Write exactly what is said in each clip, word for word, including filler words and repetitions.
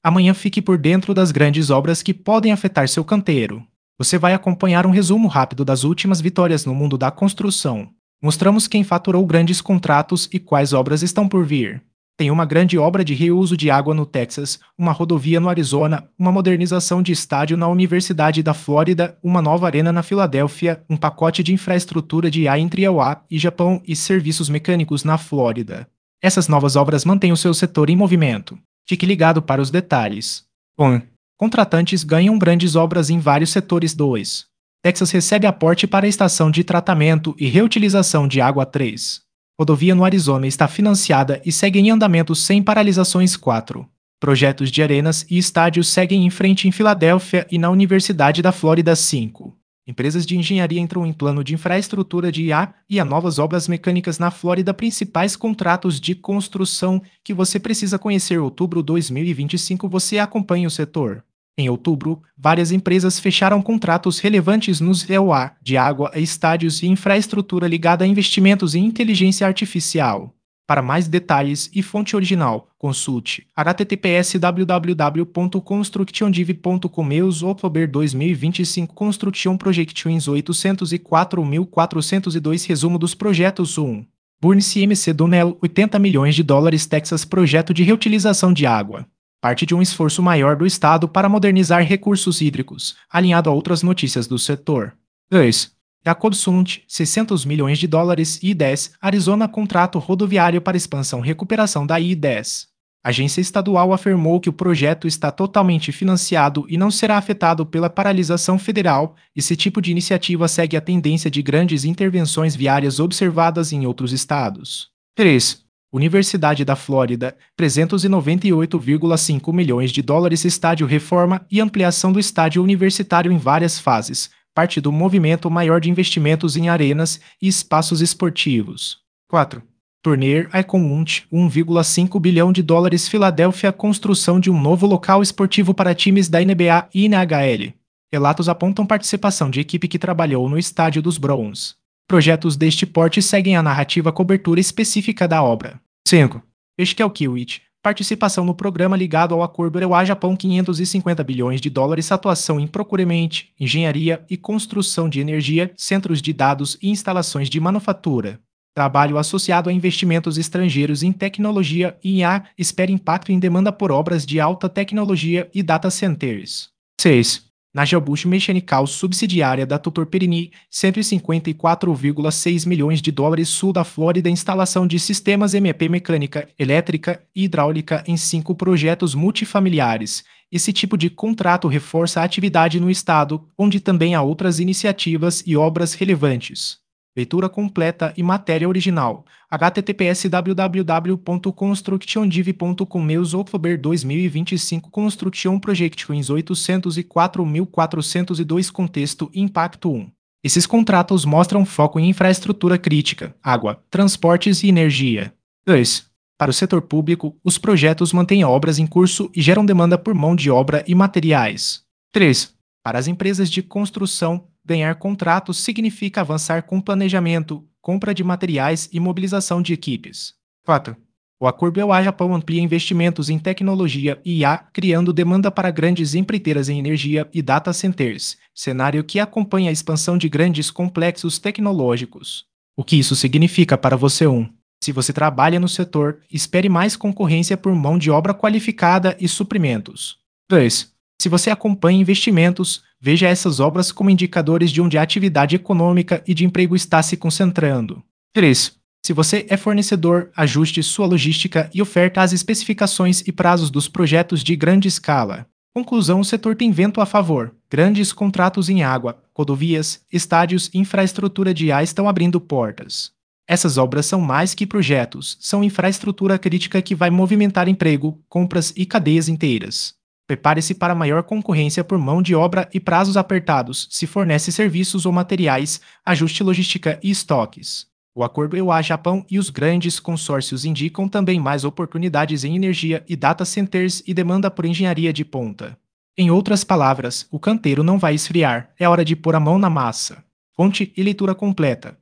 Amanhã fique por dentro das grandes obras que podem afetar seu canteiro. Você vai acompanhar um resumo rápido das últimas vitórias no mundo da construção. Mostramos quem faturou grandes contratos e quais obras estão por vir. Tem uma grande obra de reuso de água no Texas, uma rodovia no Arizona, uma modernização de estádio na Universidade da Flórida, uma nova arena na Filadélfia, um pacote de infraestrutura de ar entre a U A e Japão e serviços mecânicos na Flórida. Essas novas obras mantêm o seu setor em movimento. Fique ligado para os detalhes. um. Contratantes ganham grandes obras em vários setores. dois. Texas recebe aporte para a estação de tratamento e reutilização de água. três. Rodovia no Arizona está financiada e segue em andamento sem paralisações. quatro. Projetos de arenas e estádios seguem em frente em Filadélfia e na Universidade da Flórida. cinco. Empresas de engenharia entram em plano de infraestrutura de I A e há novas obras mecânicas na Flórida. Principais contratos de construção que você precisa conhecer. Outubro dois mil e vinte e cinco. Você acompanha o setor. Em outubro, várias empresas fecharam contratos relevantes nos E U A, de água, estádios e infraestrutura ligada a investimentos em inteligência artificial. Para mais detalhes e fonte original, consulte h t t p s w w w ponto constructiondiv ponto com. Meus outubro dois mil e vinte e cinco Construction Projections oitocentos e quatro mil quatrocentos e dois Resumo dos projetos. um. Burn C M C Donnell, oitenta milhões de dólares. Texas Projeto de reutilização de água. Parte de um esforço maior do Estado para modernizar recursos hídricos, alinhado a outras notícias do setor. dois. Jacob Sunt, seiscentos milhões de dólares. I dez, Arizona contrato rodoviário para expansão e recuperação da I dez. A agência estadual afirmou que o projeto está totalmente financiado e não será afetado pela paralisação federal. Esse tipo de iniciativa segue a tendência de grandes intervenções viárias observadas em outros estados. três. Universidade da Flórida, trezentos e noventa e oito vírgula cinco milhões de dólares. Estádio reforma e ampliação do estádio universitário em várias fases, parte do movimento maior de investimentos em arenas e espaços esportivos. quatro. Turner Icon um vírgula cinco bilhão de dólares. Filadélfia, construção de um novo local esportivo para times da N B A e N H L. Relatos apontam participação de equipe que trabalhou no estádio dos Browns. Projetos deste porte seguem a narrativa cobertura específica da obra. cinco. Eskelkiewicz, participação no programa ligado ao acordo E U A-Japão. Quinhentos e cinquenta bilhões de dólares. Atuação em procurement, engenharia e construção de energia, centros de dados e instalações de manufatura. Trabalho associado a investimentos estrangeiros em tecnologia e I A espera impacto em demanda por obras de alta tecnologia e data centers. seis. Nagelbush Mechanical, subsidiária da Tutor Perini, cento e cinquenta e quatro vírgula seis milhões de dólares. Sul da Flórida, instalação de sistemas M E P mecânica, elétrica e hidráulica em cinco projetos multifamiliares. Esse tipo de contrato reforça a atividade no estado, onde também há outras iniciativas e obras relevantes. Leitura completa e matéria original. h t t p s w w w ponto constructiondiv ponto com. Meus outubro dois mil e vinte e cinco Construction Projections oitocentos e quatro mil quatrocentos e dois Contexto e Impacto. um. Esses contratos mostram foco em infraestrutura crítica, água, transportes e energia. dois. Para o setor público, os projetos mantêm obras em curso e geram demanda por mão de obra e materiais. três. Para as empresas de construção, ganhar contratos significa avançar com planejamento, compra de materiais e mobilização de equipes. quatro. O acordo E U A-Japão amplia investimentos em tecnologia e I A, criando demanda para grandes empreiteiras em energia e data centers, cenário que acompanha a expansão de grandes complexos tecnológicos. O que isso significa para você? um. Se você trabalha no setor, espere mais concorrência por mão de obra qualificada e suprimentos. dois. Se você acompanha investimentos, veja essas obras como indicadores de onde a atividade econômica e de emprego está se concentrando. três. Se você é fornecedor, ajuste sua logística e oferta as especificações e prazos dos projetos de grande escala. Conclusão: o setor tem vento a favor. Grandes contratos em água, rodovias, estádios e infraestrutura de I A estão abrindo portas. Essas obras são mais que projetos, são infraestrutura crítica que vai movimentar emprego, compras e cadeias inteiras. Prepare-se para maior concorrência por mão de obra e prazos apertados, se fornece serviços ou materiais, ajuste logística e estoques. O acordo E U A-Japão e os grandes consórcios indicam também mais oportunidades em energia e data centers e demanda por engenharia de ponta. Em outras palavras, o canteiro não vai esfriar, é hora de pôr a mão na massa. Fonte e leitura completa.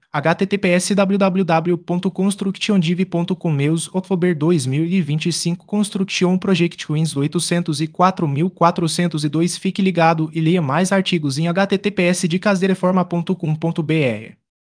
https www ponto constructiondiv ponto com Meus Outubro dois mil e vinte e cinco Construction Project Wins oitocentos e quatro mil quatrocentos e dois Fique ligado e leia mais artigos em https de casdereforma ponto com ponto br.